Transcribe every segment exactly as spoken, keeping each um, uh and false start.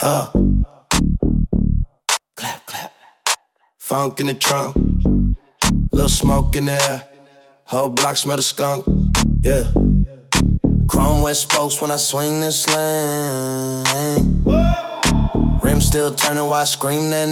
Uh, clap, clap. Funk in the trunk, little smoke in the air. Whole block smell the skunk, yeah. Chrome wet spokes when I swing this lane. Rim still turning while I scream that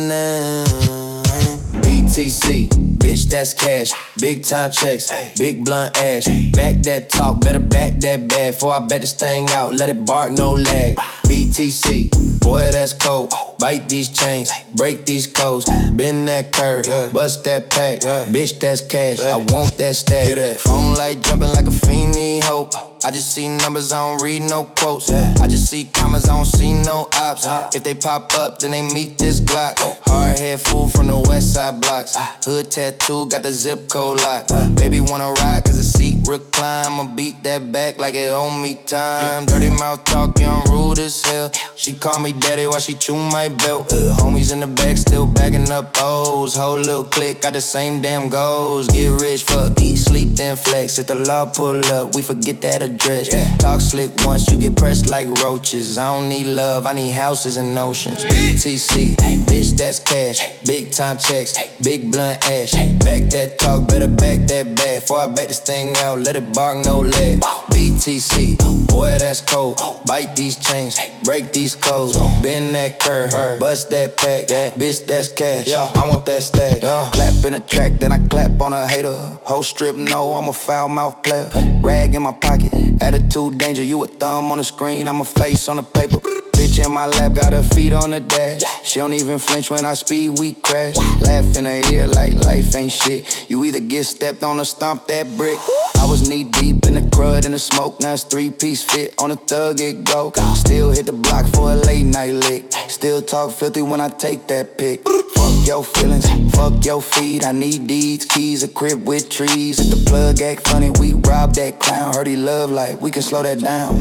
name. B T C, bitch that's cash. Big time checks, big blunt ash. Back that talk, better back that bag. Before I bet this thing out, let it bark, no lag. B T C, boy that's cold. Bite these chains, break these codes. Bend that curve, bust that pack. Bitch that's cash, I want that stack. Phone light jumping like a fiend, need hope. I just see numbers, I don't read no quotes. I just see commas, I don't see no ops. If they pop up, then they meet this Glock. Hard head fool from the west side blocks. Hood tattoo, got the zip code lock. Baby wanna ride cause the seat recline. I'ma beat that back like it owe me time. Dirty mouth talk, young rude as hell. She call me daddy while she chew my belt. uh, Homies in the back still bagging up O's. Whole little clique got the same damn goals. Get rich, fuck, eat, sleep, then flex. If the law pull up, we forget that address. Talk slick once, you get pressed like roaches. I don't need love, I need houses and oceans. B T C, bitch that's cash. Big time checks, big blunt ash. Back that talk, better back that bag. Before I back this thing out, let it bark, no leg. B T C, boy that's cold. Bite these chains, break these codes. Bend that curve, bust that pack. Bitch that's cash, I want that stack. Clap in the track, then I clap on a hater. Whole strip, no, I'm a foul mouth player. Rag in my pocket, attitude danger. You a thumb on the screen, I'm a face on the paper. Bitch in my lap, got her feet on the dash. She don't even flinch when I speed, we crash. Laugh in her ear like life ain't shit. You either get stepped on or stomp that brick. I was knee deep in the crud and the smoke. Now it's three-piece fit on a thug, it go. Still hit the block for a late night lick. Still talk filthy when I take that pic. Fuck your feelings, fuck your feet. I need deeds, keys, a crib with trees. If the plug act funny, we rob that clown. Heard he love life, we can slow that down.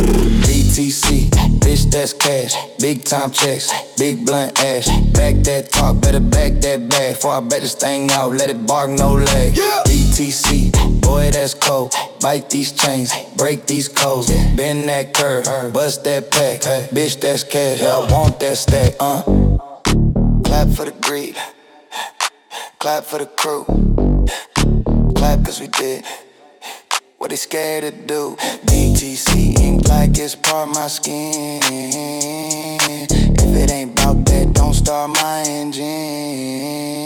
B T C, bitch that's cash. Big time checks, big blunt ash. Back that talk, better back that bag. Before I bet this thing out, let it bark, no leg. B T C, boy that's cold. Bite these chains, break these codes. Bend that curve, bust that pack. Bitch that's cash, I want that stack. Uh. Clap for the greed, clap for the crew. Clap cause we did what they scared to do. B T C ink like it's part my skin. If it ain't bout that, don't start my engine.